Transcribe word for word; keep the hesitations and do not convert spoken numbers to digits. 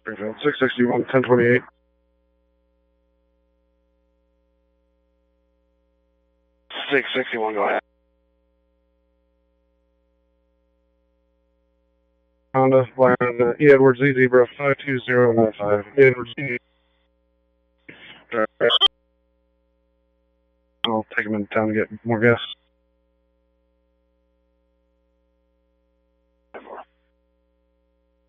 Springfield, six sixty-one, ten twenty-eight. six sixty-one, go ahead. Honda, flying uh, E. Edwards, E. Zebra, five two zero nine five. E. Edwards, E. I'll take him in town to get more gas.